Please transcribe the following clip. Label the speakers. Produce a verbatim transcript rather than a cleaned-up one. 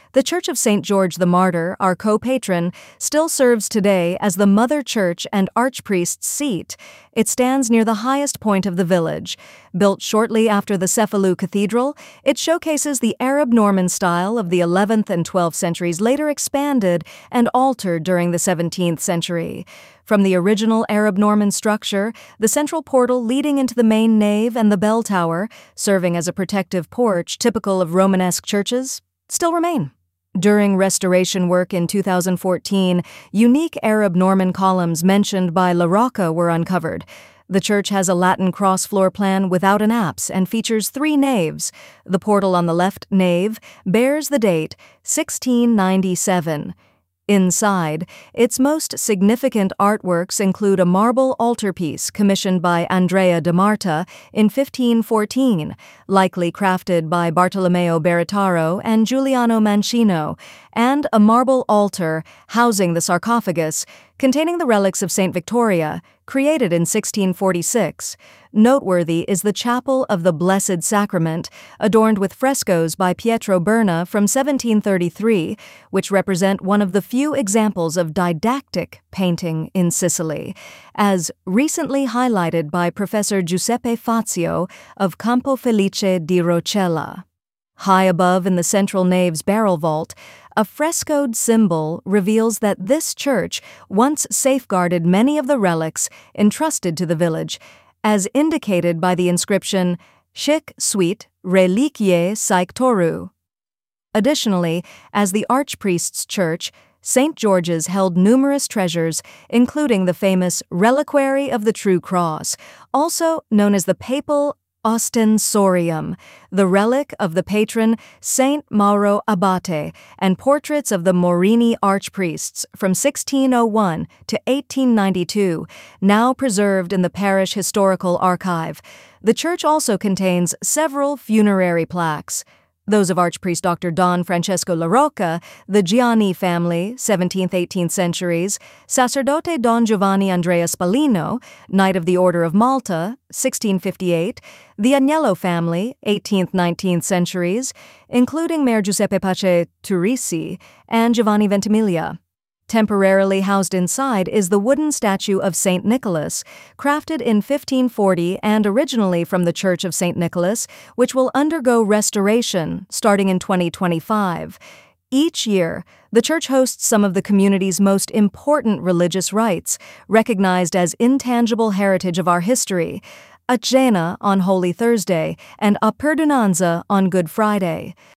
Speaker 1: The Church of Saint George the Martyr, our co-patron, still serves today as the mother church and archpriest's seat. It stands near the highest point of the village. Built shortly after the Cefalù Cathedral, it showcases the Arab Norman style of the eleventh and twelfth centuries, later expanded and altered during the seventeenth century. From the original Arab Norman structure, the central portal leading into the main nave and the bell tower, serving as a protective porch typical of Romanesque churches, still remain. During restoration work in two thousand fourteen, unique Arab Norman columns mentioned by La Rocca were uncovered. The church has a Latin cross floor plan without an apse and features three naves. The portal on the left nave bears the date sixteen ninety-seven. Inside, its most significant artworks include a marble altarpiece commissioned by Andrea de Marta in fifteen fourteen, likely crafted by Bartolomeo Beretaro and Giuliano Mancino, and a marble altar housing the sarcophagus containing the relics of Saint Victoria, created in sixteen forty-six. Noteworthy is the Chapel of the Blessed Sacrament, adorned with frescoes by Pietro Berna from seventeen thirty-three, which represent one of the few examples of didactic painting in Sicily, as recently highlighted by Professor Giuseppe Fazio of Campo Felice di Rocella. High above in the central nave's barrel vault, a frescoed symbol reveals that this church once safeguarded many of the relics entrusted to the village, as indicated by the inscription Sic Sunt Reliquiae Sanctorum. Additionally, as the archpriest's church, Saint George's held numerous treasures, including the famous Reliquary of the True Cross, also known as the Papal Ostensorium, the relic of the patron Saint Mauro Abate, and portraits of the Morini archpriests from sixteen oh one to eighteen ninety-two, now preserved in the parish historical archive. The church also contains several funerary plaques. Those of Archpriest Doctor Don Francesco La Rocca, the Gianni family, seventeenth-eighteenth centuries, Sacerdote Don Giovanni Andrea Spallino, Knight of the Order of Malta, sixteen fifty-eight, the Agnello family, eighteenth-nineteenth centuries, including Mayor Giuseppe Pace Turrisi and Giovanni Ventimiglia. Temporarily housed inside is the wooden statue of Saint Nicholas, crafted in fifteen forty and originally from the Church of Saint Nicholas, which will undergo restoration starting in twenty twenty-five. Each year, the church hosts some of the community's most important religious rites, recognized as intangible heritage of our history: a Cena on Holy Thursday and a Perdonanza on Good Friday.